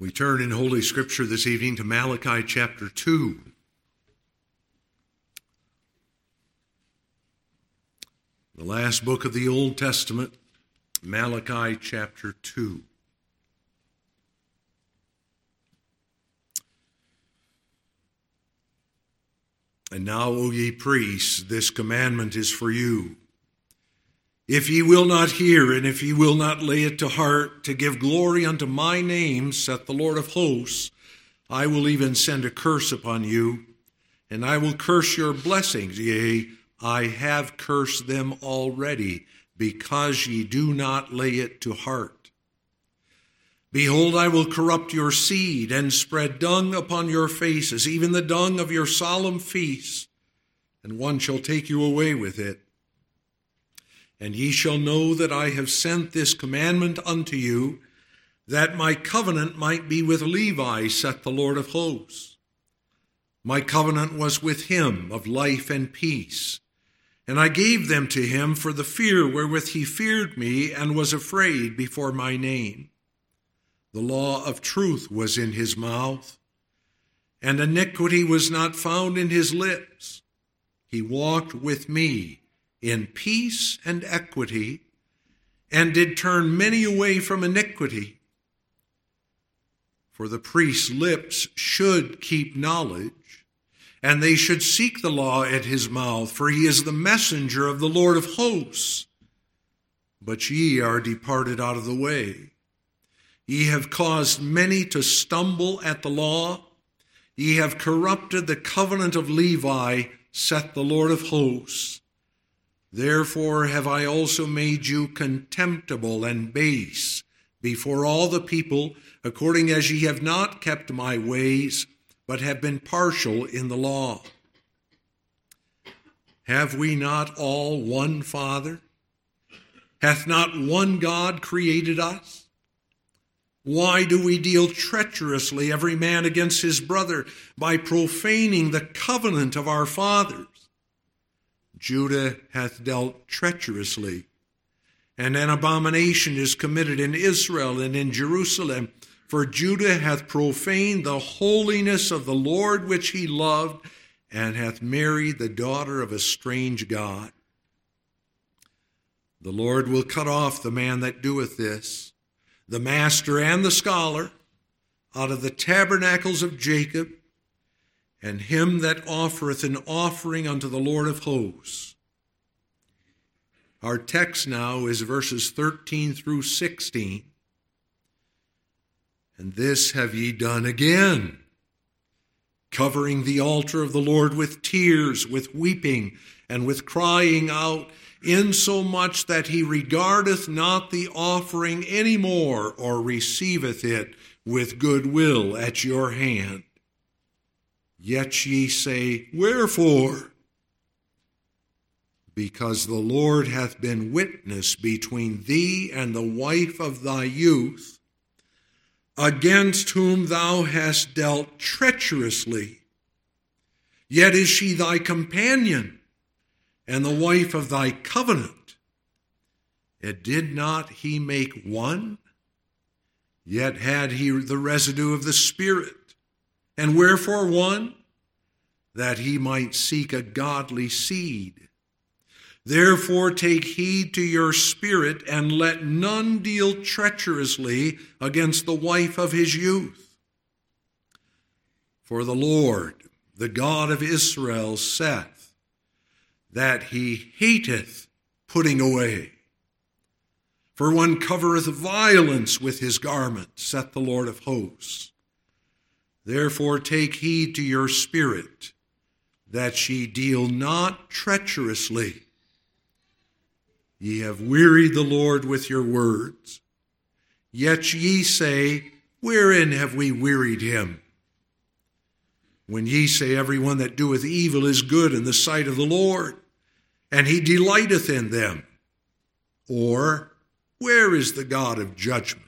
We turn in Holy Scripture this evening to Malachi chapter 2. The last book of the Old Testament, Malachi chapter 2. And now, O ye priests, this commandment is for you. If ye will not hear, and if ye will not lay it to heart, to give glory unto my name, saith the Lord of hosts, I will even send a curse upon you, and I will curse your blessings. Yea, I have cursed them already, because ye do not lay it to heart. Behold, I will corrupt your seed, and spread dung upon your faces, even the dung of your solemn feasts, and one shall take you away with it. And ye shall know that I have sent this commandment unto you, that my covenant might be with Levi, saith the Lord of hosts. My covenant was with him of life and peace, and I gave them to him for the fear wherewith he feared me, and was afraid before my name. The law of truth was in his mouth, and iniquity was not found in his lips. He walked with me in peace and equity, and did turn many away from iniquity. For the priest's lips should keep knowledge, and they should seek the law at his mouth, for he is the messenger of the Lord of hosts. But ye are departed out of the way. Ye have caused many to stumble at the law. Ye have corrupted the covenant of Levi, saith the Lord of hosts. Therefore have I also made you contemptible and base before all the people, according as ye have not kept my ways, but have been partial in the law. Have we not all one Father? Hath not one God created us? Why do we deal treacherously every man against his brother, by profaning the covenant of our fathers? Judah hath dealt treacherously, and an abomination is committed in Israel and in Jerusalem. For Judah hath profaned the holiness of the Lord which he loved, and hath married the daughter of a strange god. The Lord will cut off the man that doeth this, the master and the scholar, out of the tabernacles of Jacob, and him that offereth an offering unto the Lord of hosts. Our text now is verses 13 through 16. And this have ye done again, covering the altar of the Lord with tears, with weeping, and with crying out, insomuch that he regardeth not the offering any more, or receiveth it with good will at your hand. Yet ye say, wherefore? Because the Lord hath been witness between thee and the wife of thy youth, against whom thou hast dealt treacherously. Yet is she thy companion, and the wife of thy covenant. And did not he make one? Yet had he the residue of the Spirit. And wherefore one? That he might seek a godly seed. Therefore take heed to your spirit, and let none deal treacherously against the wife of his youth. For the Lord, the God of Israel, saith, that he hateth putting away. For one covereth violence with his garment, saith the Lord of hosts. Therefore take heed to your spirit, that ye deal not treacherously. Ye have wearied the Lord with your words. Yet ye say, wherein have we wearied him? When ye say, every one that doeth evil is good in the sight of the Lord, and he delighteth in them. Or, where is the God of judgment?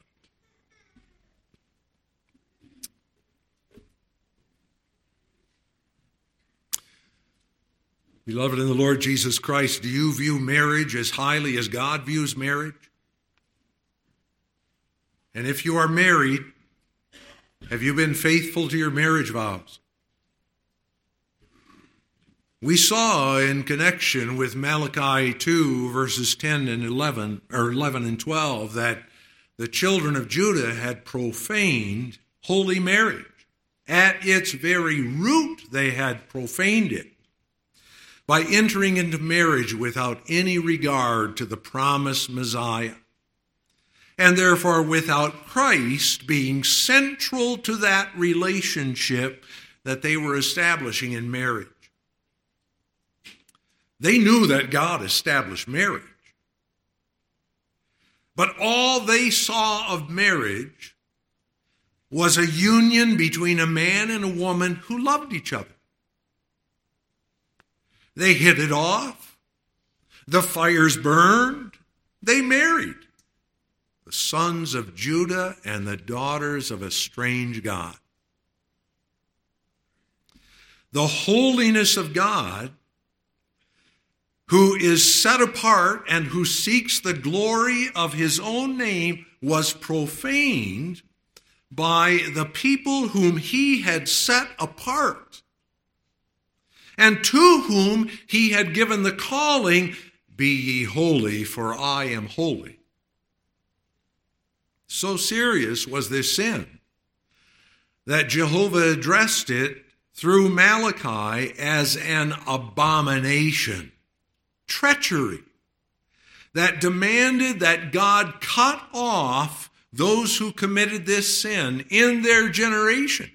Beloved in the Lord Jesus Christ, do you view marriage as highly as God views marriage? And if you are married, Have you been faithful to your marriage vows? We saw in connection with Malachi 2, verses 10 and 11, or 11 and 12, that the children of Judah had profaned holy marriage. At its very root, they had profaned it by entering into marriage without any regard to the promised Messiah, and therefore without Christ being central to that relationship that they were establishing in marriage. They knew that God established marriage, but all they saw of marriage was a union between a man and a woman who loved each other. They hit it off. The fires burned. They married. The sons of Judah and the daughters of a strange God. The holiness of God, who is set apart and who seeks the glory of his own name, was profaned by the people whom he had set apart and to whom he had given the calling, "Be ye holy, for I am holy." So serious was this sin that Jehovah addressed it through Malachi as an abomination, treachery, that demanded that God cut off those who committed this sin in their generations.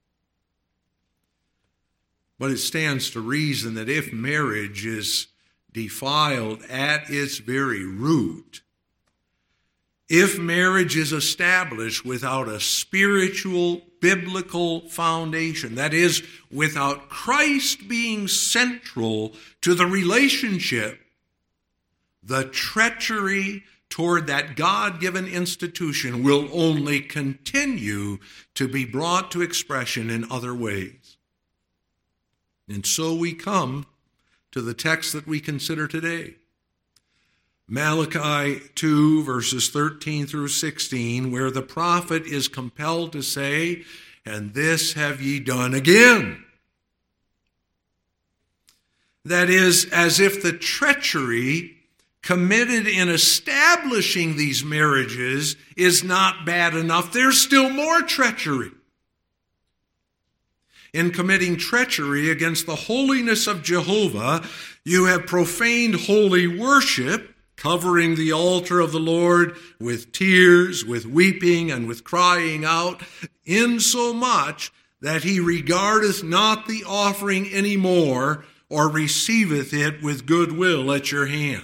But it stands to reason that if marriage is defiled at its very root, if marriage is established without a spiritual, biblical foundation, that is, without Christ being central to the relationship, the treachery toward that God-given institution will only continue to be brought to expression in other ways. And so we come to the text that we consider today. Malachi 2, verses 13 through 16, where the prophet is compelled to say, "And this have ye done again." That is, as if the treachery committed in establishing these marriages is not bad enough. There's still more treachery. In committing treachery against the holiness of Jehovah, you have profaned holy worship, covering the altar of the Lord with tears, with weeping, and with crying out, insomuch that he regardeth not the offering any more, or receiveth it with good will at your hand.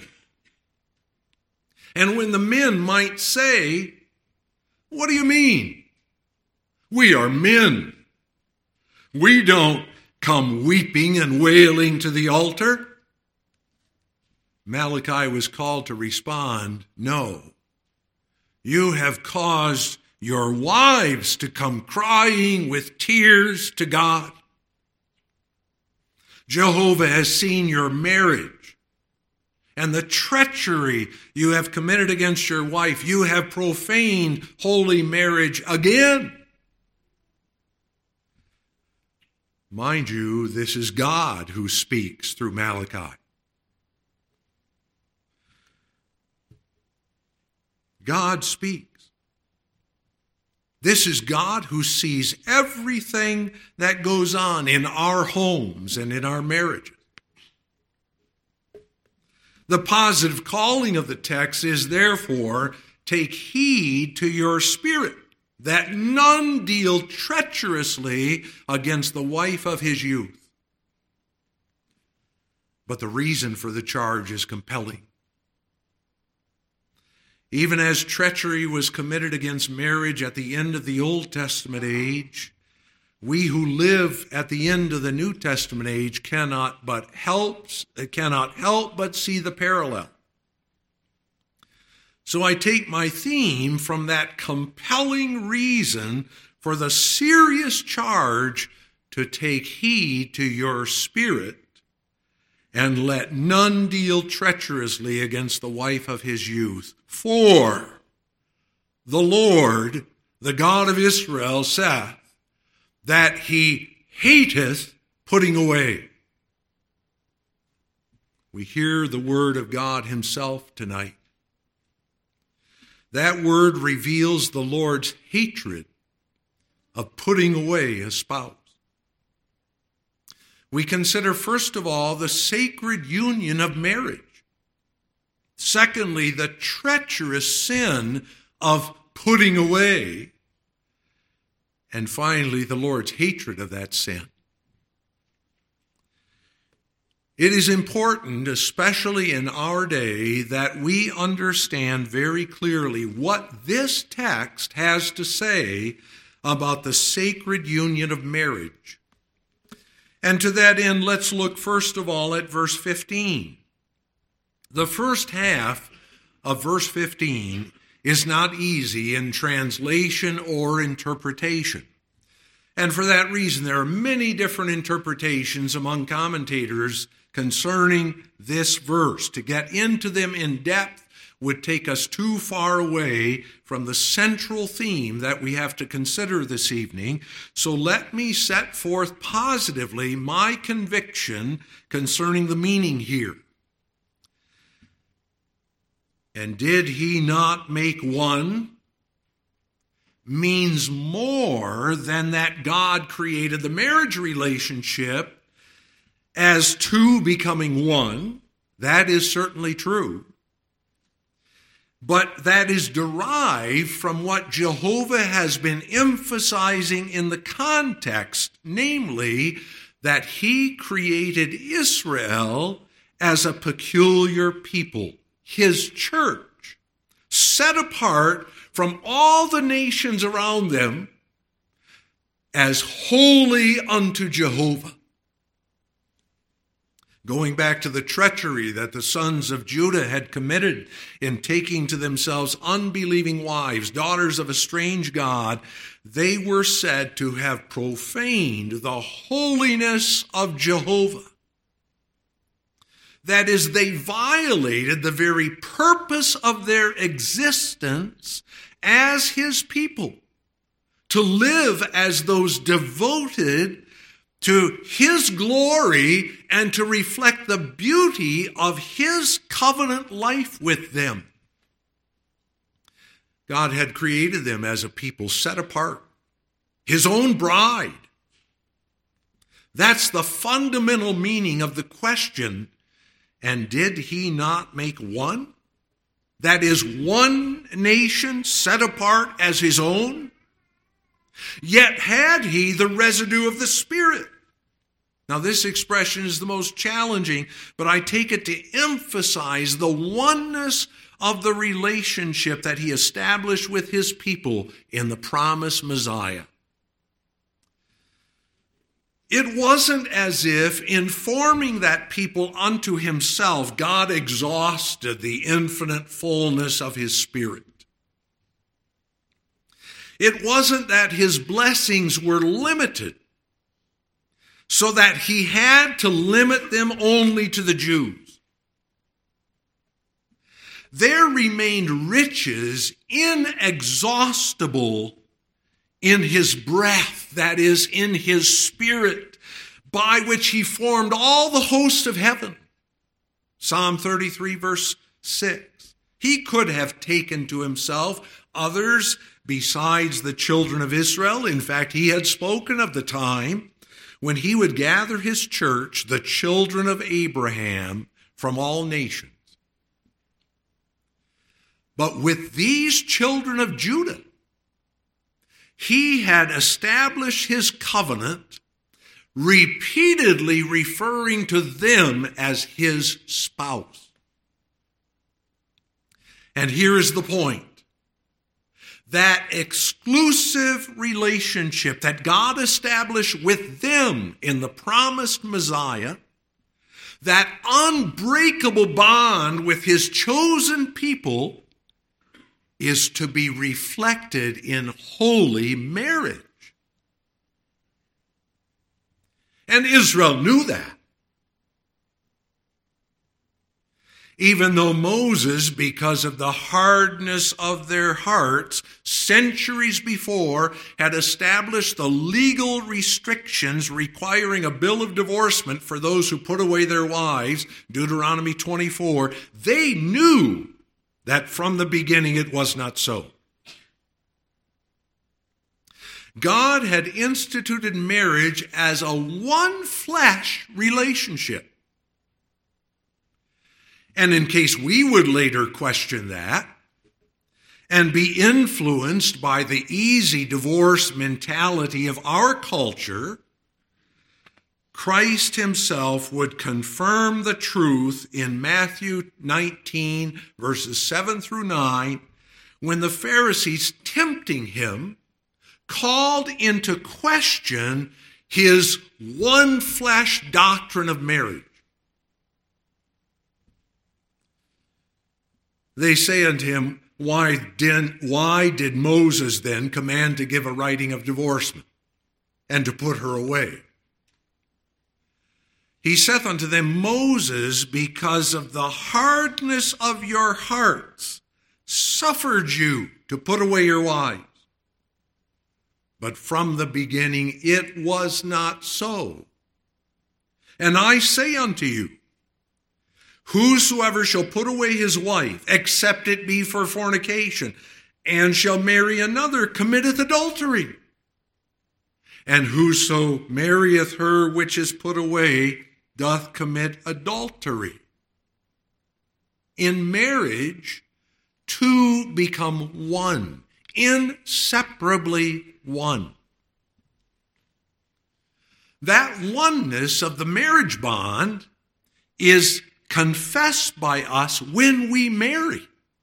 And when the men might say, "What do you mean? We are men. We don't come weeping and wailing to the altar," Malachi was called to respond, "No. You have caused your wives to come crying with tears to God. Jehovah has seen your marriage and the treachery you have committed against your wife. You have profaned holy marriage again." Mind you, this is God who speaks through Malachi. God speaks. This is God who sees everything that goes on in our homes and in our marriages. The positive calling of the text is, therefore, take heed to your spirit, that none deal treacherously against the wife of his youth. But the reason for the charge is compelling. Even as treachery was committed against marriage at the end of the Old Testament age, we who live at the end of the New Testament age cannot help but see the parallel. So I take my theme from that compelling reason for the serious charge to take heed to your spirit, and let none deal treacherously against the wife of his youth. For the Lord the God of Israel, saith, that he hateth putting away. We hear the word of God himself tonight. That word reveals the Lord's hatred of putting away a spouse. We consider, first of all, the sacred union of marriage. Secondly, the treacherous sin of putting away. And finally, the Lord's hatred of that sin. It is important, especially in our day, that we understand very clearly what this text has to say about the sacred union of marriage. And to that end, let's look first of all at verse 15. The first half of verse 15 is not easy in translation or interpretation. And for that reason, there are many different interpretations among commentators concerning this verse. To get into them in depth would take us too far away from the central theme that we have to consider this evening. So let me set forth positively my conviction concerning the meaning here. And did he not make one? Means more than that God created the marriage relationship as two becoming one. That is certainly true. But that is derived from what Jehovah has been emphasizing in the context, namely that he created Israel as a peculiar people, his church, set apart from all the nations around them as holy unto Jehovah. Going back to the treachery that the sons of Judah had committed in taking to themselves unbelieving wives, daughters of a strange god, they were said to have profaned the holiness of Jehovah. That is, they violated the very purpose of their existence as his people, to live as those devoted to his glory and to reflect the beauty of his covenant life with them. God had created them as a people set apart, his own bride. That's the fundamental meaning of the question, and did he not make one? That is, one nation set apart as his own? Yet had he the residue of the Spirit. Now this expression is the most challenging, but I take it to emphasize the oneness of the relationship that he established with his people in the promised Messiah. It wasn't as if in forming that people unto himself, God exhausted the infinite fullness of his Spirit. It wasn't that his blessings were limited, so that he had to limit them only to the Jews. There remained riches inexhaustible in his breath, that is, in his Spirit, by which he formed all the hosts of heaven. Psalm 33, verse 6. He could have taken to himself others besides the children of Israel. In fact, he had spoken of the time when he would gather his church, the children of Abraham, from all nations. But with these children of Judah, he had established his covenant, repeatedly referring to them as his spouse. And here is the point. That exclusive relationship that God established with them in the promised Messiah, that unbreakable bond with his chosen people, is to be reflected in holy marriage. And Israel knew that. Even though Moses, because of the hardness of their hearts, centuries before, had established the legal restrictions requiring a bill of divorcement for those who put away their wives, Deuteronomy 24, they knew that from the beginning it was not so. God had instituted marriage as a one-flesh relationship. And in case we would later question that and be influenced by the easy divorce mentality of our culture, Christ himself would confirm the truth in Matthew 19, verses 7 through 9, when the Pharisees, tempting him, called into question his one-flesh doctrine of marriage. They say unto him, why did Moses then command to give a writing of divorcement and to put her away? He saith unto them, Moses, because of the hardness of your hearts, suffered you to put away your wives. But from the beginning it was not so. And I say unto you, whosoever shall put away his wife, except it be for fornication, and shall marry another, committeth adultery. And whoso marrieth her which is put away, doth commit adultery. In marriage, two become one, inseparably one. That oneness of the marriage bond is confessed by us when we marry.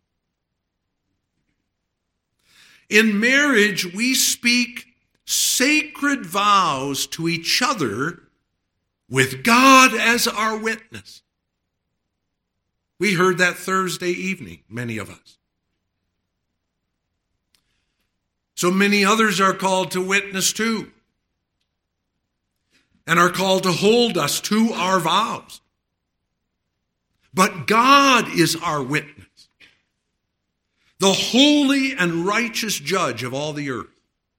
In marriage, we speak sacred vows to each other with God as our witness. We heard that Thursday evening, many of us. So many others are called to witness too, and are called to hold us to our vows. But God is our witness, the holy and righteous judge of all the earth.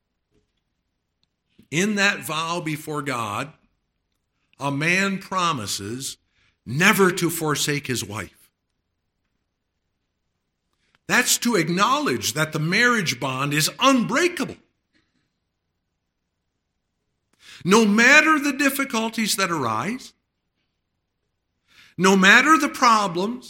In that vow before God, a man promises never to forsake his wife. That's to acknowledge that the marriage bond is unbreakable. No matter the difficulties that arise, no matter the problems,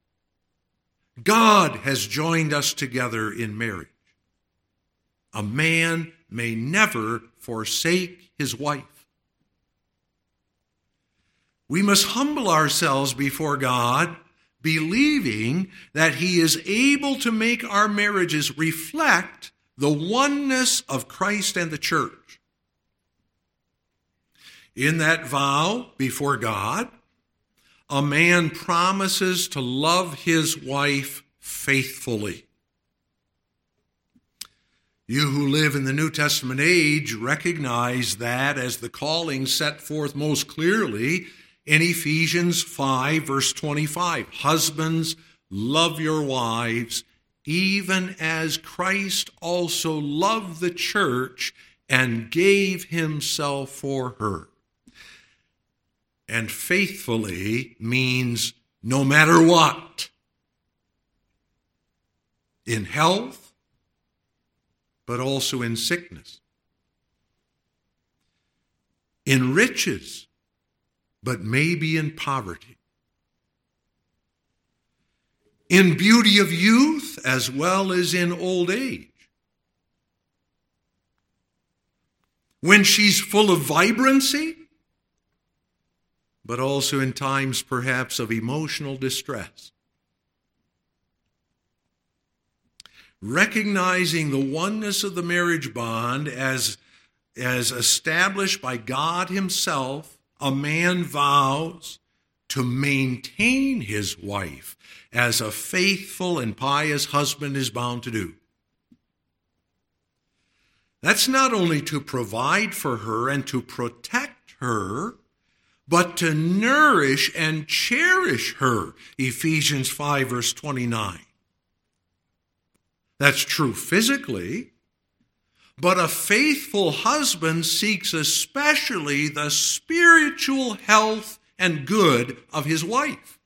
God has joined us together in marriage. A man may never forsake his wife. We must humble ourselves before God, believing that he is able to make our marriages reflect the oneness of Christ and the church. In that vow before God, a man promises to love his wife faithfully. You who live in the New Testament age recognize that as the calling set forth most clearly in Ephesians 5, verse 25. Husbands, love your wives, even as Christ also loved the church and gave himself for her. And faithfully means no matter what. In health, but also in sickness. In riches, but maybe in poverty. In beauty of youth, as well as in old age. When she's full of vibrancy, but also in times perhaps of emotional distress. Recognizing the oneness of the marriage bond as established by God himself, a man vows to maintain his wife as a faithful and pious husband is bound to do. That's not only to provide for her and to protect her, but to nourish and cherish her. Ephesians 5, verse 29. That's true physically, but a faithful husband seeks especially the spiritual health and good of his wife.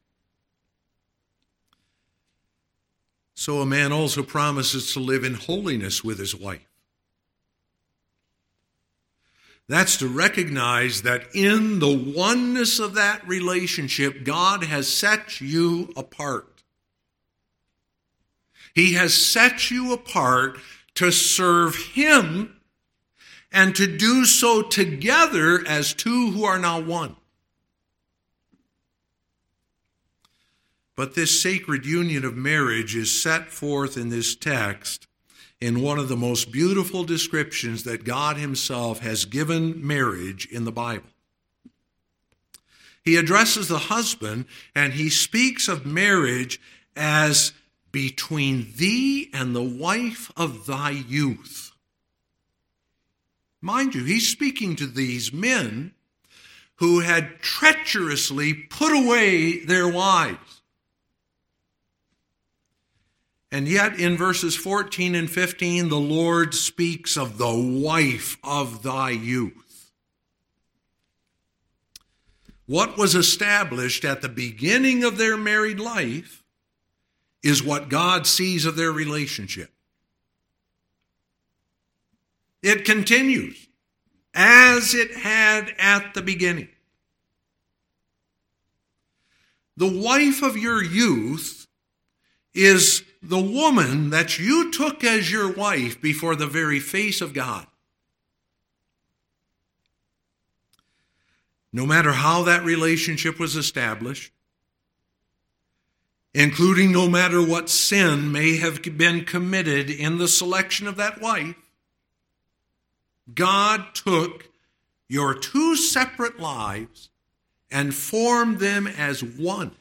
So a man also promises to live in holiness with his wife. That's to recognize that in the oneness of that relationship, God has set you apart. He has set you apart to serve Him and to do so together as two who are now one. But this sacred union of marriage is set forth in this text in one of the most beautiful descriptions that God Himself has given marriage in the Bible. He addresses the husband and He speaks of marriage as between thee and the wife of thy youth. Mind you, He's speaking to these men who had treacherously put away their wives. And yet in verses 14 and 15, the Lord speaks of the wife of thy youth. What was established at the beginning of their married life is what God sees of their relationship. It continues as it had at the beginning. The wife of your youth is the woman that you took as your wife before the very face of God. No matter how that relationship was established, including no matter what sin may have been committed in the selection of that wife, God took your two separate lives and formed them as one.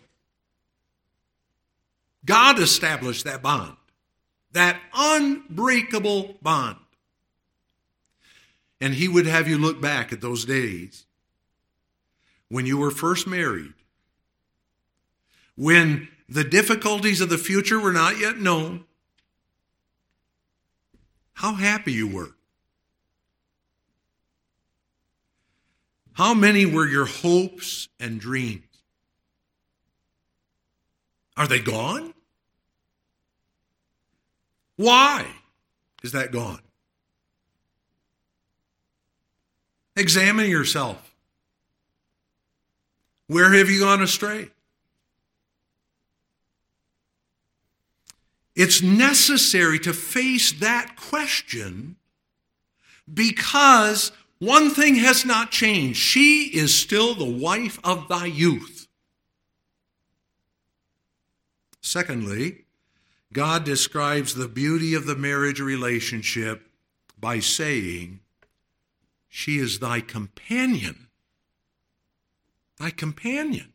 God established that bond, that unbreakable bond. And He would have you look back at those days when you were first married, when the difficulties of the future were not yet known, how happy you were. How many were your hopes and dreams? Are they gone? Why is that gone? Examine yourself. Where have you gone astray? It's necessary to face that question because one thing has not changed. She is still the wife of thy youth. Secondly, God describes the beauty of the marriage relationship by saying, she is thy companion. Thy companion.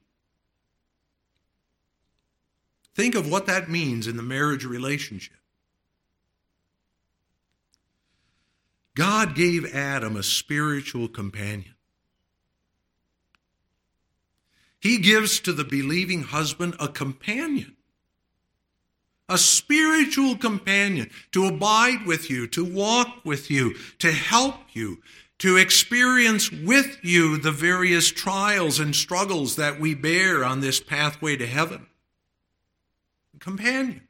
Think of what that means in the marriage relationship. God gave Adam a spiritual companion. He gives to the believing husband a companion. A spiritual companion to abide with you, to walk with you, to help you, to experience with you the various trials and struggles that we bear on this pathway to heaven. A companion.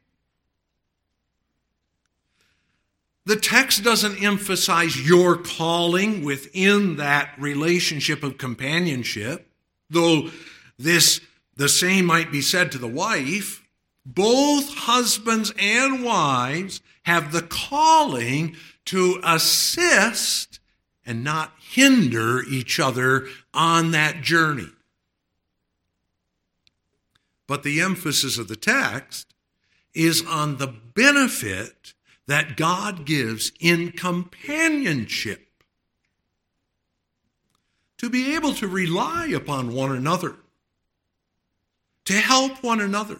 The text doesn't emphasize your calling within that relationship of companionship, though the same might be said to the wife. Both husbands and wives have the calling to assist and not hinder each other on that journey. But the emphasis of the text is on the benefit that God gives in companionship. To be able to rely upon one another, to help one another.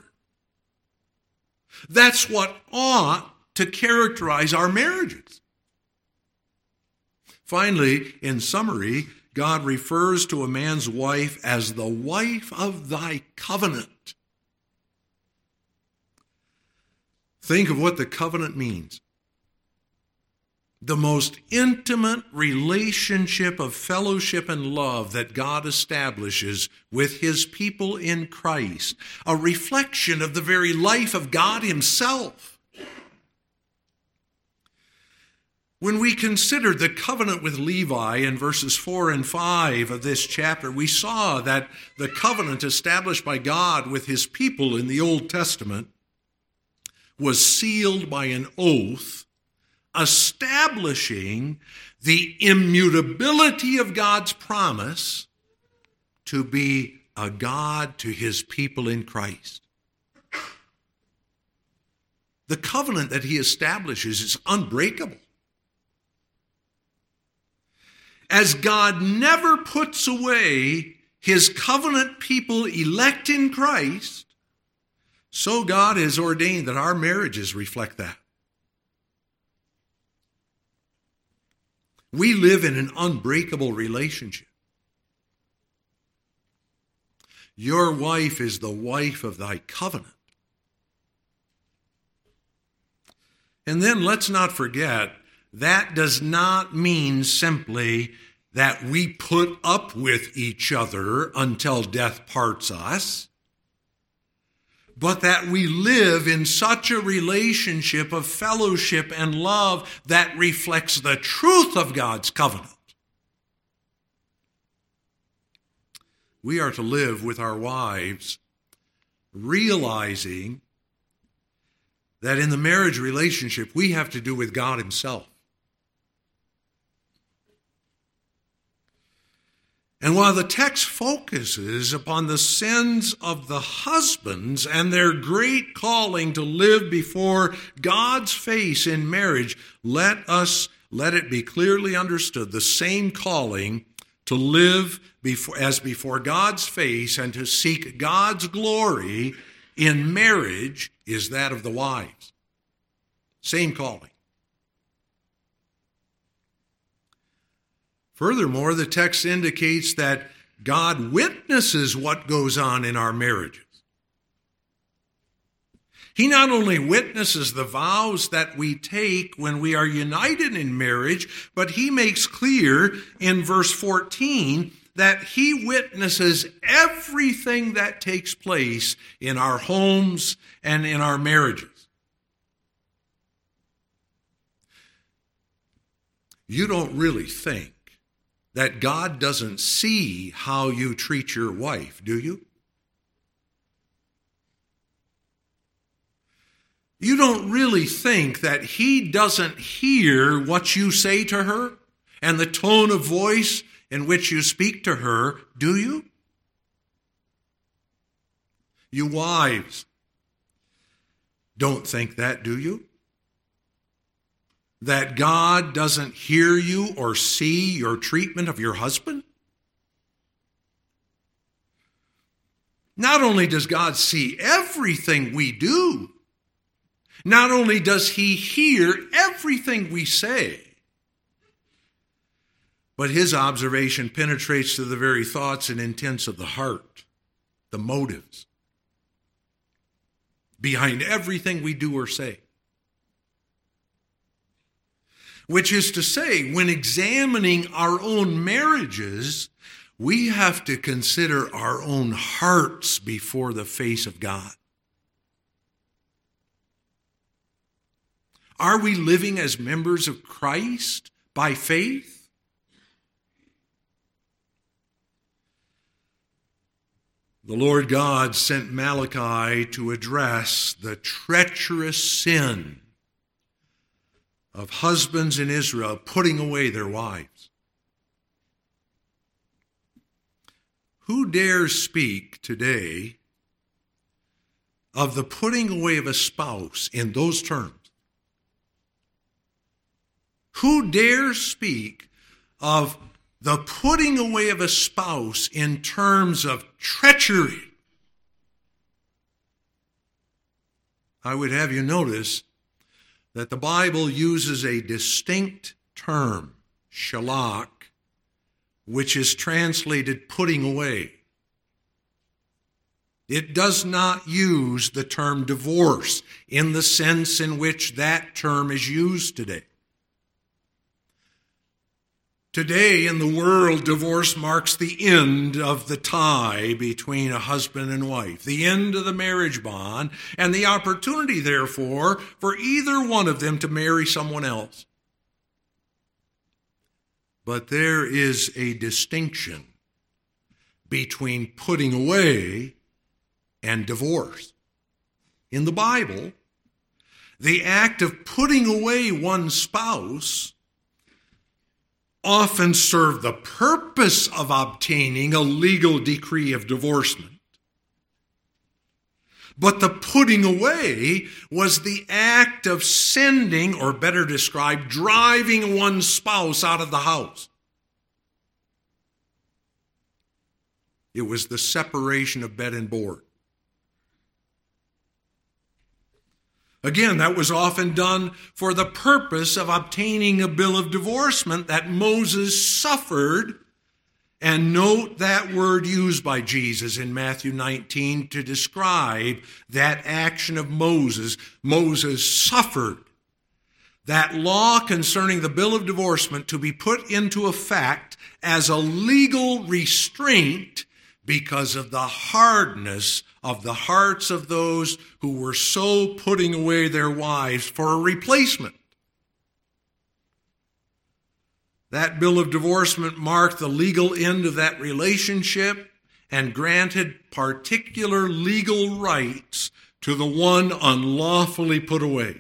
That's what ought to characterize our marriages. Finally, in summary, God refers to a man's wife as the wife of thy covenant. Think of what the covenant means. The most intimate relationship of fellowship and love that God establishes with his people in Christ, a reflection of the very life of God himself. When we considered the covenant with Levi in verses 4 and 5 of this chapter, we saw that the covenant established by God with his people in the Old Testament was sealed by an oath, establishing the immutability of God's promise to be a God to his people in Christ. The covenant that he establishes is unbreakable. As God never puts away his covenant people elect in Christ, so God has ordained that our marriages reflect that. We live in an unbreakable relationship. Your wife is the wife of thy covenant. And then let's not forget, that does not mean simply that we put up with each other until death parts us, but that we live in such a relationship of fellowship and love that reflects the truth of God's covenant. We are to live with our wives, realizing that in the marriage relationship, we have to do with God himself. And while the text focuses upon the sins of the husbands and their great calling to live before God's face in marriage, let it be clearly understood the same calling to live before God's face and to seek God's glory in marriage is that of the wives. Same calling. Furthermore, the text indicates that God witnesses what goes on in our marriages. He not only witnesses the vows that we take when we are united in marriage, but he makes clear in verse 14 that he witnesses everything that takes place in our homes and in our marriages. You don't really think that God doesn't see how you treat your wife, do you? You don't really think that he doesn't hear what you say to her and the tone of voice in which you speak to her, do you? You wives don't think that, do you? That God doesn't hear you or see your treatment of your husband? Not only does God see everything we do, not only does he hear everything we say, but his observation penetrates to the very thoughts and intents of the heart, the motives behind everything we do or say. Which is to say, when examining our own marriages, we have to consider our own hearts before the face of God. Are we living as members of Christ by faith? The Lord God sent Malachi to address the treacherous sin of husbands in Israel putting away their wives. Who dares speak today of the putting away of a spouse in those terms? Who dares speak of the putting away of a spouse in terms of treachery? I would have you notice that the Bible uses a distinct term, shalak, which is translated putting away. It does not use the term divorce in the sense in which that term is used today. Today in the world, divorce marks the end of the tie between a husband and wife, the end of the marriage bond, and the opportunity, therefore, for either one of them to marry someone else. But there is a distinction between putting away and divorce. In the Bible, the act of putting away one's spouse often served the purpose of obtaining a legal decree of divorcement. But the putting away was the act of sending, or better described, driving one's spouse out of the house. It was the separation of bed and board. Again, that was often done for the purpose of obtaining a bill of divorcement that Moses suffered. And note that word used by Jesus in Matthew 19 to describe that action of Moses. Moses suffered that law concerning the bill of divorcement to be put into effect as a legal restraint because of the hardness of the hearts of those who were so putting away their wives for a replacement. That bill of divorcement marked the legal end of that relationship and granted particular legal rights to the one unlawfully put away.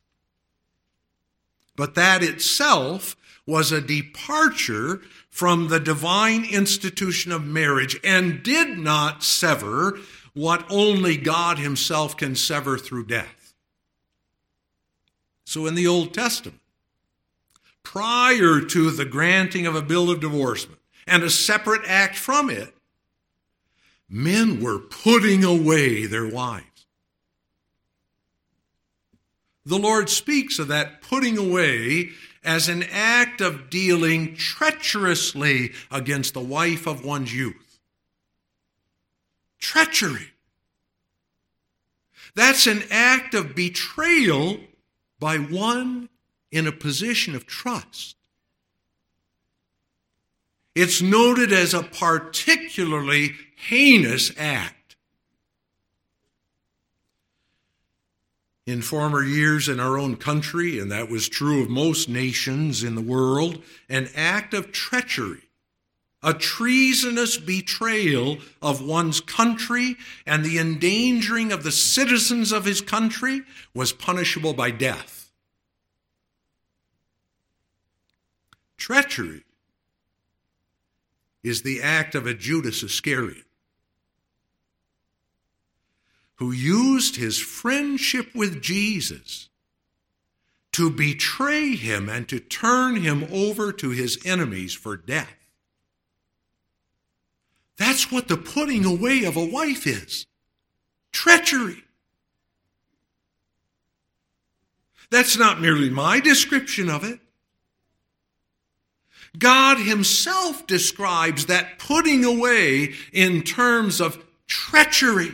But that itself was a departure from the divine institution of marriage and did not sever what only God himself can sever through death. So in the Old Testament, prior to the granting of a bill of divorcement and a separate act from it, men were putting away their wives. The Lord speaks of that putting away as an act of dealing treacherously against the wife of one's youth. Treachery. That's an act of betrayal by one in a position of trust. It's noted as a particularly heinous act. In former years in our own country, and that was true of most nations in the world, an act of treachery, a treasonous betrayal of one's country and the endangering of the citizens of his country was punishable by death. Treachery is the act of a Judas Iscariot, who used his friendship with Jesus to betray him and to turn him over to his enemies for death. That's what the putting away of a wife is. Treachery. That's not merely my description of it. God himself describes that putting away in terms of treachery.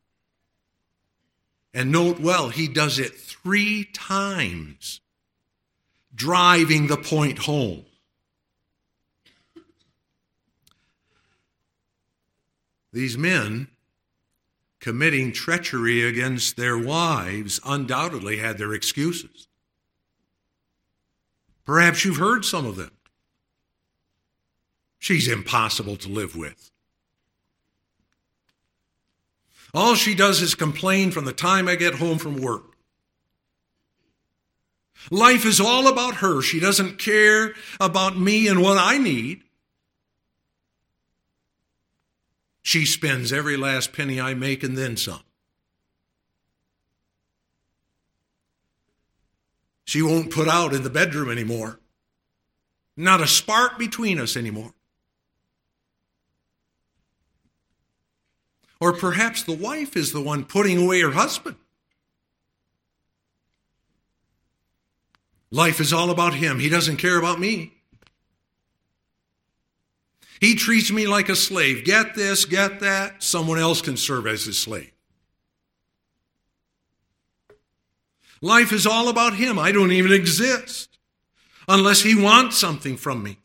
And note well, he does it 3 times, driving the point home. These men committing treachery against their wives undoubtedly had their excuses. Perhaps you've heard some of them. She's impossible to live with. All she does is complain from the time I get home from work. Life is all about her. She doesn't care about me and what I need. She spends every last penny I make and then some. She won't put out in the bedroom anymore. Not a spark between us anymore. Or perhaps the wife is the one putting away her husband. Life is all about him. He doesn't care about me. He treats me like a slave. Get this, get that. Someone else can serve as his slave. Life is all about him. I don't even exist unless he wants something from me.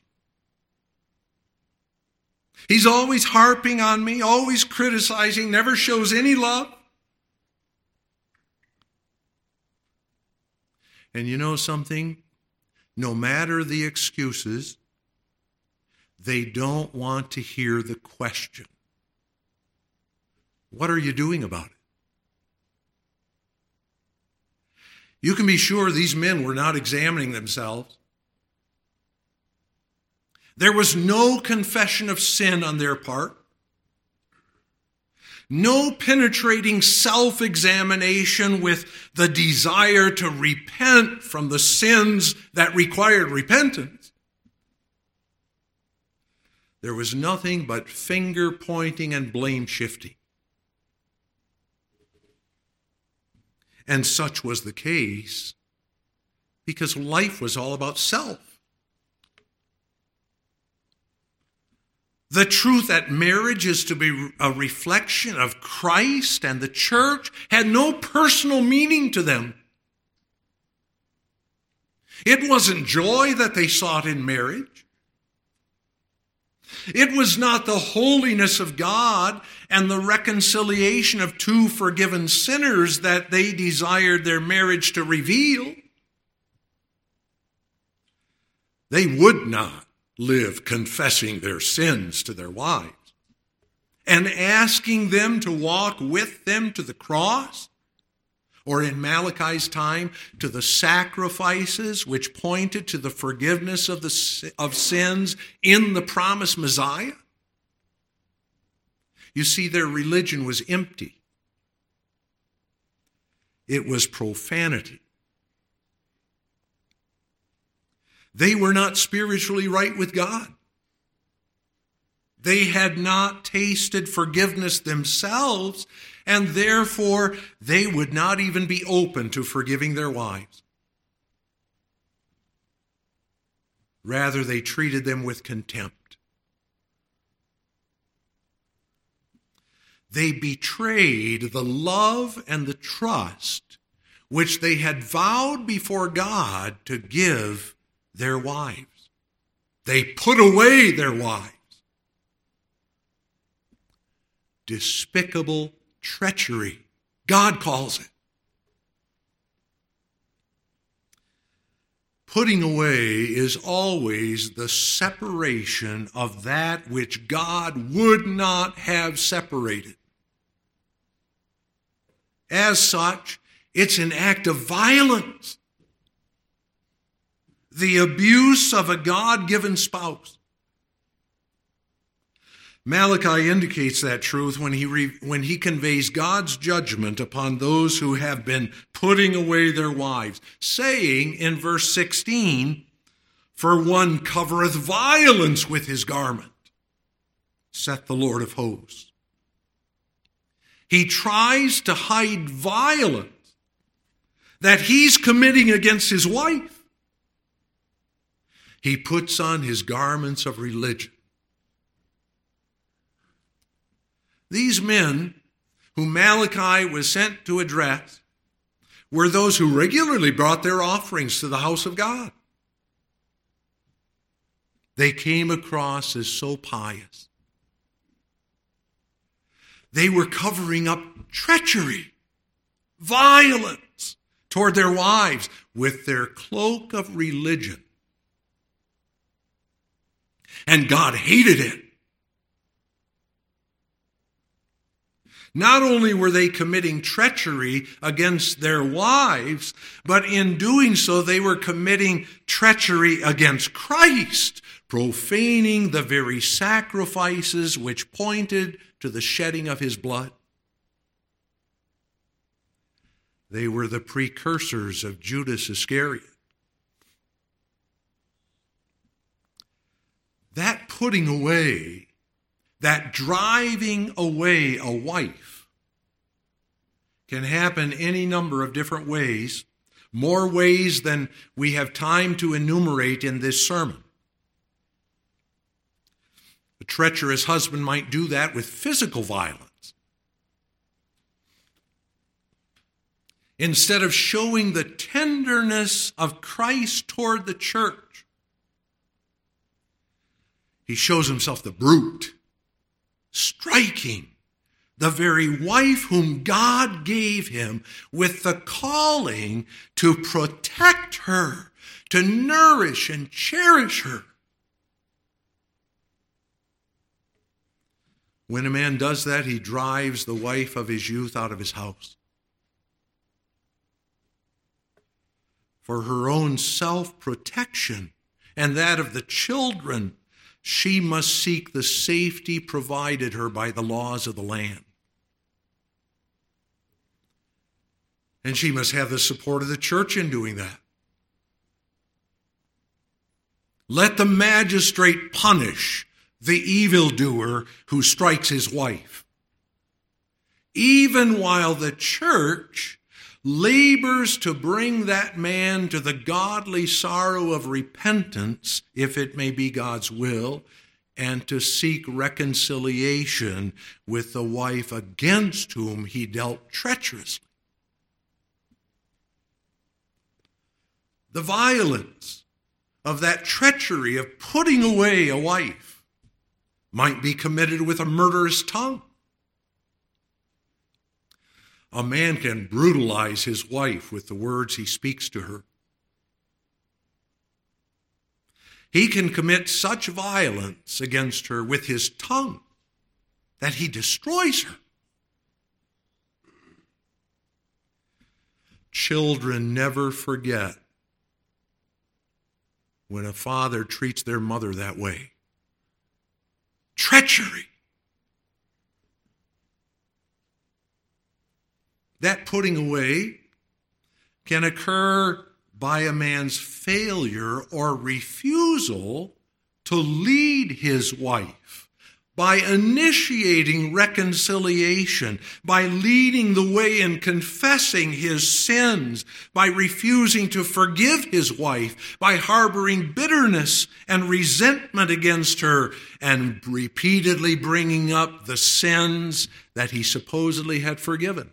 He's always harping on me, always criticizing, never shows any love. And you know something? No matter the excuses, they don't want to hear the question. What are you doing about it? You can be sure these men were not examining themselves. There was no confession of sin on their part. No penetrating self-examination with the desire to repent from the sins that required repentance. There was nothing but finger-pointing and blame-shifting. And such was the case because life was all about self. The truth that marriage is to be a reflection of Christ and the church had no personal meaning to them. It wasn't joy that they sought in marriage. It was not the holiness of God and the reconciliation of two forgiven sinners that they desired their marriage to reveal. They would not live confessing their sins to their wives and asking them to walk with them to the cross, or in Malachi's time, to the sacrifices which pointed to the forgiveness of sins in the promised Messiah. You see, their religion was empty. It was profanity. They were not spiritually right with God. They had not tasted forgiveness themselves, and therefore they would not even be open to forgiving their wives. Rather, they treated them with contempt. They betrayed the love and the trust which they had vowed before God to give their wives. They put away their wives. Despicable treachery, God calls it. Putting away is always the separation of that which God would not have separated. As such, it's an act of violence. The abuse of a God-given spouse. Malachi indicates that truth when he conveys God's judgment upon those who have been putting away their wives, saying in verse 16, "For one covereth violence with his garment, saith the Lord of hosts." He tries to hide violence that he's committing against his wife. He puts on his garments of religion. These men whom Malachi was sent to address were those who regularly brought their offerings to the house of God. They came across as so pious. They were covering up treachery, violence toward their wives with their cloak of religion. And God hated it. Not only were they committing treachery against their wives, but in doing so, they were committing treachery against Christ, profaning the very sacrifices which pointed to the shedding of his blood. They were the precursors of Judas Iscariot. That putting away, that driving away a wife can happen any number of different ways, more ways than we have time to enumerate in this sermon. A treacherous husband might do that with physical violence. Instead of showing the tenderness of Christ toward the church, he shows himself the brute, striking the very wife whom God gave him with the calling to protect her, to nourish and cherish her. When a man does that, he drives the wife of his youth out of his house. For her own self-protection and that of the children, she must seek the safety provided her by the laws of the land. And she must have the support of the church in doing that. Let the magistrate punish the evildoer who strikes his wife, even while the church labors to bring that man to the godly sorrow of repentance, if it may be God's will, and to seek reconciliation with the wife against whom he dealt treacherously. The violence of that treachery of putting away a wife might be committed with a murderous tongue. A man can brutalize his wife with the words he speaks to her. He can commit such violence against her with his tongue that he destroys her. Children never forget when a father treats their mother that way. Treachery. That putting away can occur by a man's failure or refusal to lead his wife, by initiating reconciliation, by leading the way in confessing his sins, by refusing to forgive his wife, by harboring bitterness and resentment against her, and repeatedly bringing up the sins that he supposedly had forgiven.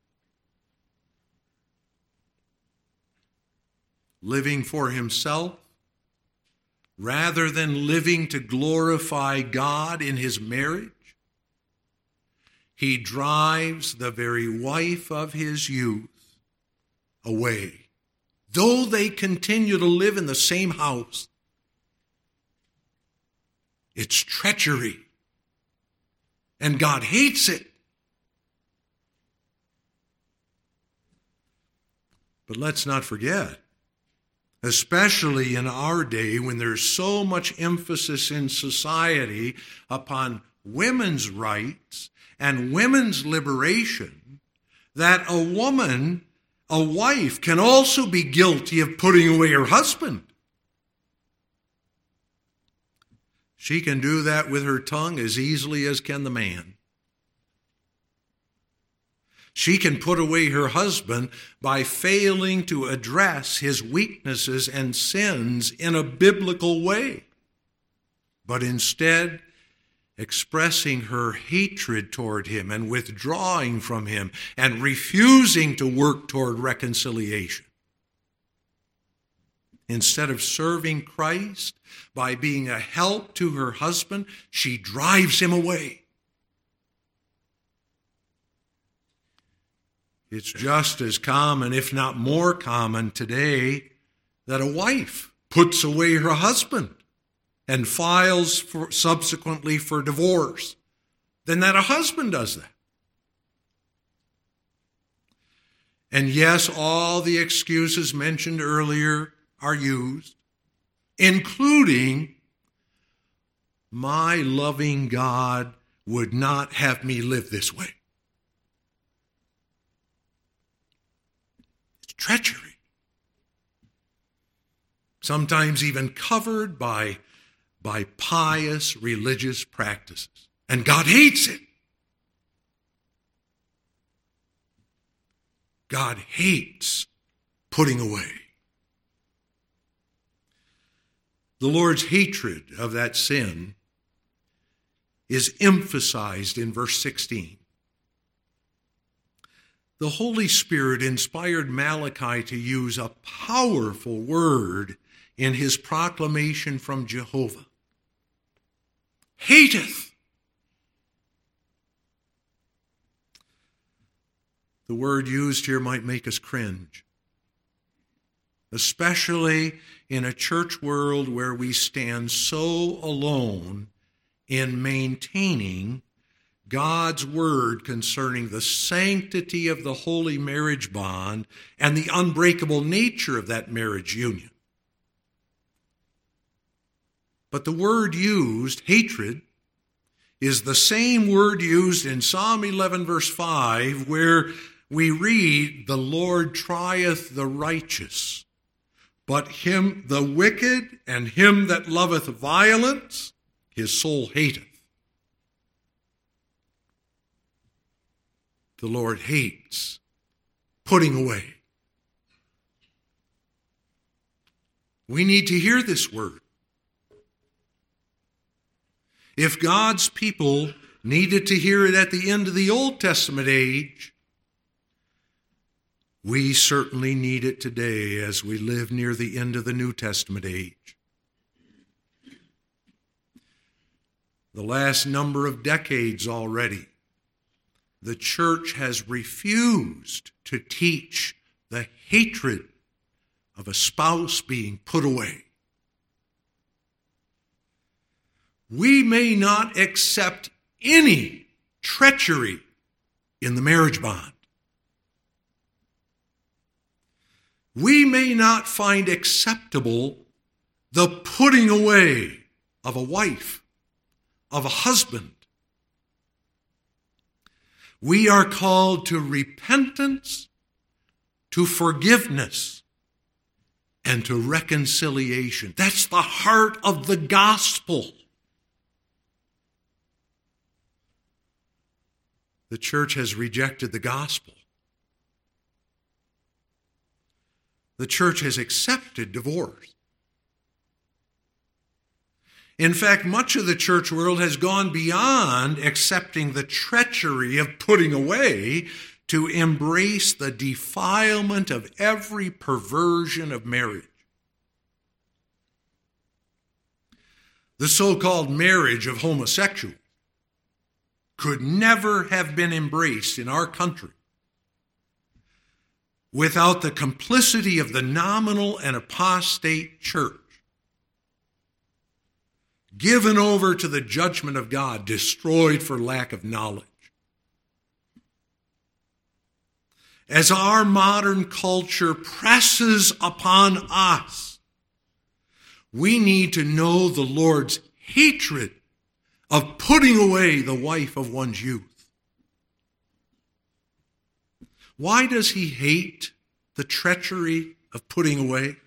Living for himself, rather than living to glorify God in his marriage, he drives the very wife of his youth away. Though they continue to live in the same house, it's treachery, and God hates it. But let's not forget, especially in our day when there's so much emphasis in society upon women's rights and women's liberation, that a woman, a wife, can also be guilty of putting away her husband. She can do that with her tongue as easily as can the man. She can put away her husband by failing to address his weaknesses and sins in a biblical way, but instead expressing her hatred toward him and withdrawing from him and refusing to work toward reconciliation. Instead of serving Christ by being a help to her husband, she drives him away. It's just as common, if not more common today, that a wife puts away her husband and files subsequently for divorce than that a husband does that. And yes, all the excuses mentioned earlier are used, including, my loving God would not have me live this way. Treachery. Sometimes even covered by pious religious practices. And God hates it. God hates putting away. The Lord's hatred of that sin is emphasized in verse 16. The Holy Spirit inspired Malachi to use a powerful word in his proclamation from Jehovah. Hateth. The word used here might make us cringe, especially in a church world where we stand so alone in maintaining God's word concerning the sanctity of the holy marriage bond and the unbreakable nature of that marriage union. But the word used, hatred, is the same word used in Psalm 11, verse 5, where we read, "The Lord trieth the righteous, but him, the wicked, and him that loveth violence, his soul hateth." The Lord hates putting away. We need to hear this word. If God's people needed to hear it at the end of the Old Testament age, we certainly need it today as we live near the end of the New Testament age. The last number of decades already, the church has refused to teach the hatred of a spouse being put away. We may not accept any treachery in the marriage bond. We may not find acceptable the putting away of a wife, of a husband. We are called to repentance, to forgiveness, and to reconciliation. That's the heart of the gospel. The church has rejected the gospel. The church has accepted divorce. In fact, much of the church world has gone beyond accepting the treachery of putting away to embrace the defilement of every perversion of marriage. The so-called marriage of homosexuals could never have been embraced in our country without the complicity of the nominal and apostate church, given over to the judgment of God, destroyed for lack of knowledge. As our modern culture presses upon us, we need to know the Lord's hatred of putting away the wife of one's youth. Why does he hate the treachery of putting away?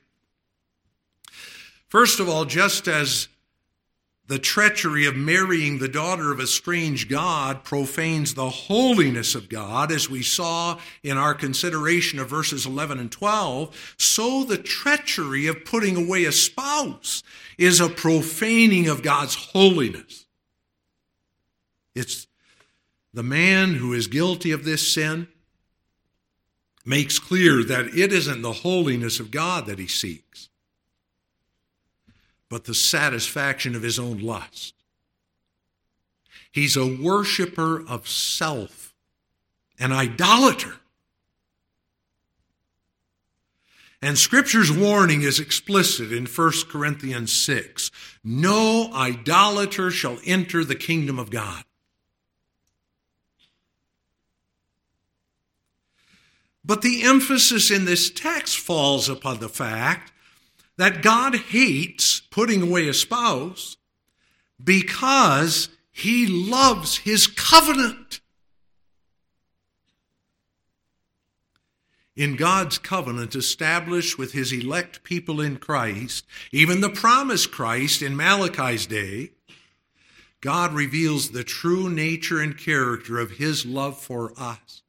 First of all, just as the treachery of marrying the daughter of a strange god profanes the holiness of God, as we saw in our consideration of verses 11 and 12, so the treachery of putting away a spouse is a profaning of God's holiness. It's the man who is guilty of this sin makes clear that it isn't the holiness of God that he seeks, but the satisfaction of his own lust. He's a worshiper of self, an idolater. And Scripture's warning is explicit in 1 Corinthians 6. No idolater shall enter the kingdom of God. But the emphasis in this text falls upon the fact that God hates putting away a spouse because he loves his covenant. In God's covenant established with his elect people in Christ, even the promised Christ in Malachi's day, God reveals the true nature and character of his love for us.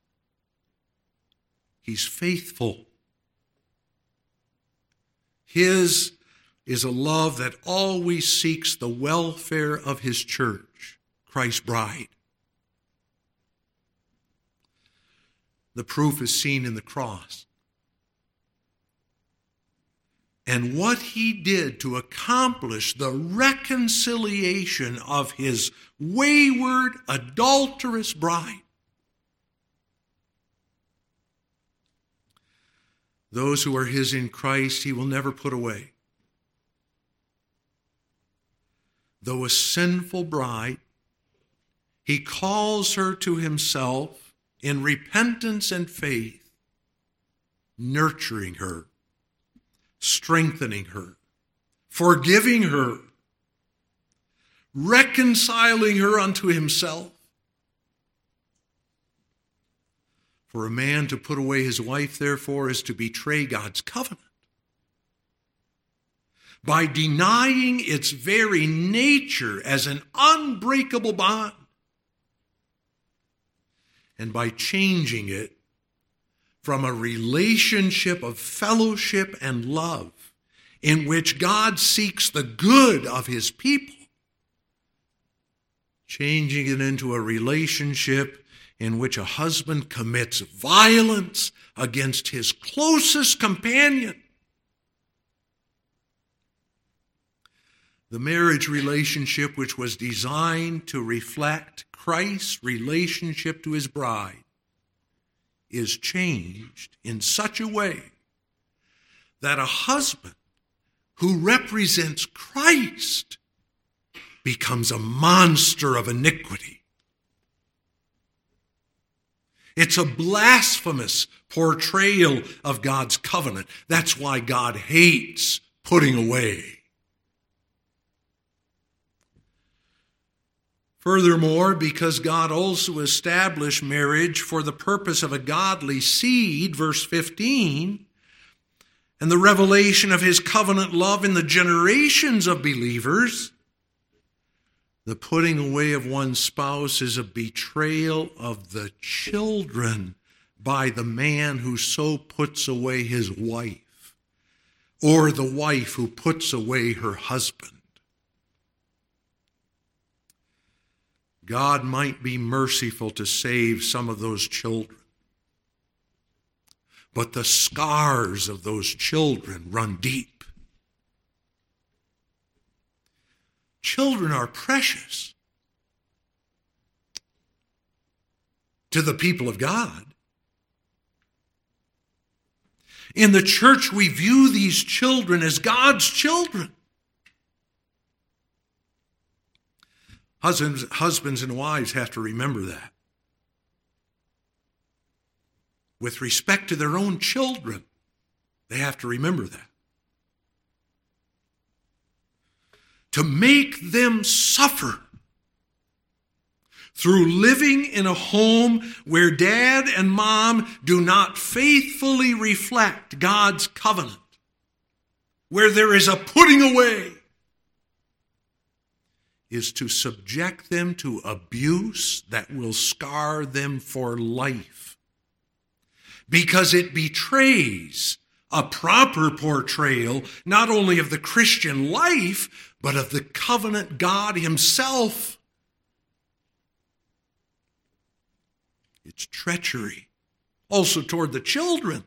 He's faithful. His is a love that always seeks the welfare of his church. Christ's bride. The proof is seen in the cross. And what he did to accomplish the reconciliation of his wayward, adulterous bride. Those who are his in Christ, he will never put away. Though a sinful bride, he calls her to himself in repentance and faith, nurturing her, strengthening her, forgiving her, reconciling her unto himself. For a man to put away his wife, therefore, is to betray God's covenant by denying its very nature as an unbreakable bond and by changing it from a relationship of fellowship and love in which God seeks the good of his people, changing it into a relationship in which a husband commits violence against his closest companion. The marriage relationship, which was designed to reflect Christ's relationship to his bride, is changed in such a way that a husband who represents Christ becomes a monster of iniquity. It's a blasphemous portrayal of God's covenant. That's why God hates putting away. Furthermore, because God also established marriage for the purpose of a godly seed, verse 15, and the revelation of his covenant love in the generations of believers, the putting away of one's spouse is a betrayal of the children by the man who so puts away his wife, or the wife who puts away her husband. God might be merciful to save some of those children, but the scars of those children run deep. Children are precious to the people of God. In the church, we view these children as God's children. Husbands and wives have to remember that. With respect to their own children, they have to remember that. To make them suffer through living in a home where dad and mom do not faithfully reflect God's covenant, where there is a putting away, is to subject them to abuse that will scar them for life, because it betrays a proper portrayal not only of the Christian life, but of the covenant God himself. It's treachery, also toward the children.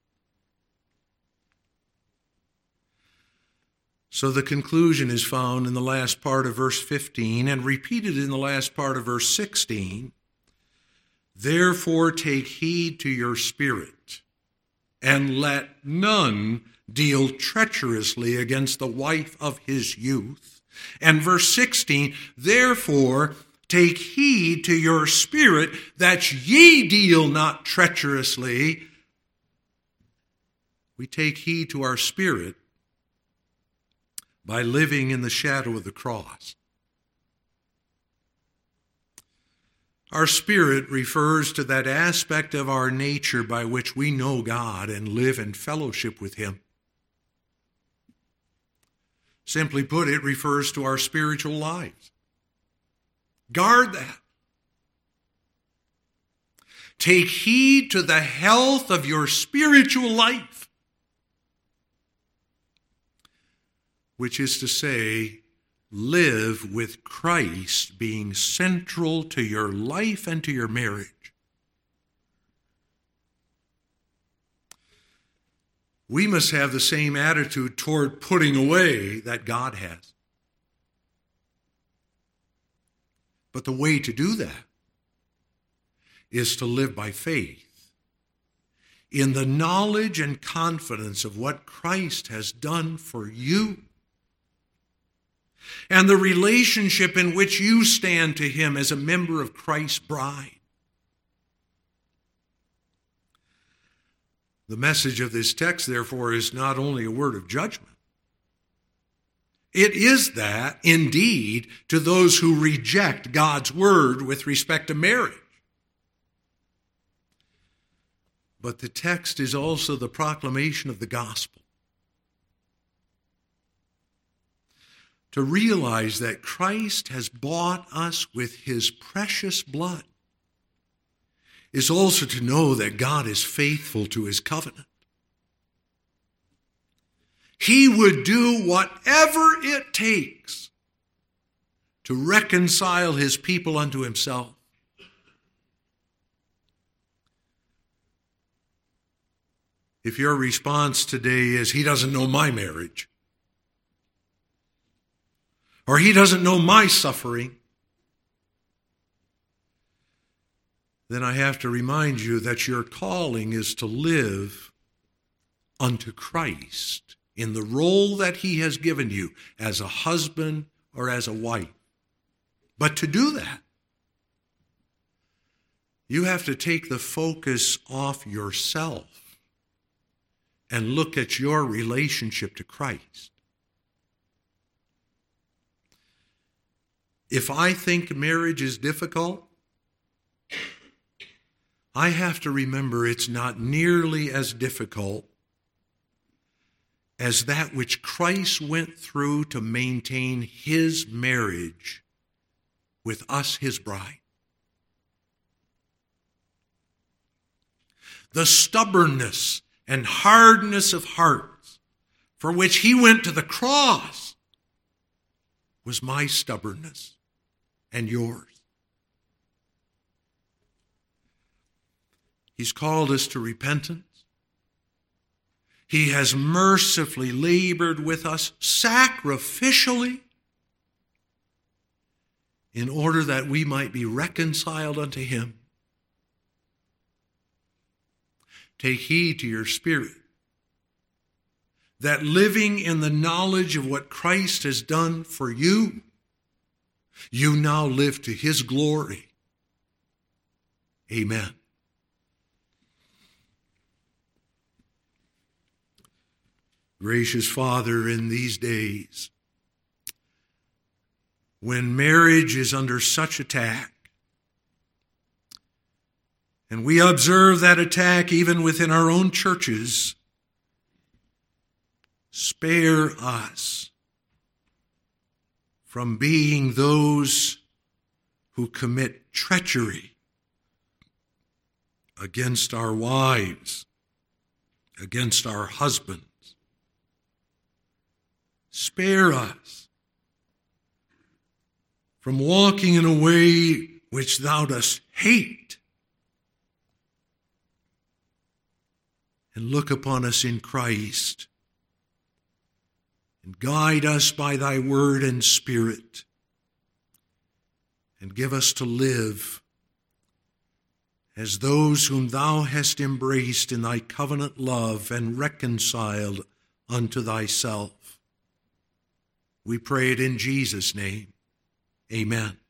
So the conclusion is found in the last part of verse 15 and repeated in the last part of verse 16. Therefore take heed to your spirit, and let none deal treacherously against the wife of his youth. And verse 16, therefore take heed to your spirit, that ye deal not treacherously. We take heed to our spirit by living in the shadow of the cross. Our spirit refers to that aspect of our nature by which we know God and live in fellowship with him. Simply put, it refers to our spiritual lives. Guard that. Take heed to the health of your spiritual life, which is to say, live with Christ being central to your life and to your marriage. We must have the same attitude toward putting away that God has. But the way to do that is to live by faith in the knowledge and confidence of what Christ has done for you and the relationship in which you stand to him as a member of Christ's bride. The message of this text, therefore, is not only a word of judgment. It is that, indeed, to those who reject God's word with respect to marriage. But the text is also the proclamation of the gospel. To realize that Christ has bought us with his precious blood is also to know that God is faithful to his covenant. He would do whatever it takes to reconcile his people unto himself. If your response today is, he doesn't know my marriage, or he doesn't know my suffering, then I have to remind you that your calling is to live unto Christ in the role that he has given you as a husband or as a wife. But to do that, you have to take the focus off yourself and look at your relationship to Christ. If I think marriage is difficult, I have to remember it's not nearly as difficult as that which Christ went through to maintain his marriage with us, his bride. The stubbornness and hardness of hearts for which he went to the cross was my stubbornness and yours. He's called us to repentance. He has mercifully labored with us sacrificially in order that we might be reconciled unto him. Take heed to your spirit, that living in the knowledge of what Christ has done for you, you now live to his glory. Amen. Gracious Father, in these days, when marriage is under such attack, and we observe that attack even within our own churches, spare us from being those who commit treachery against our wives, against our husbands. Spare us from walking in a way which thou dost hate, and look upon us in Christ, and guide us by thy word and spirit, and give us to live as those whom thou hast embraced in thy covenant love and reconciled unto thyself. We pray it in Jesus' name. Amen.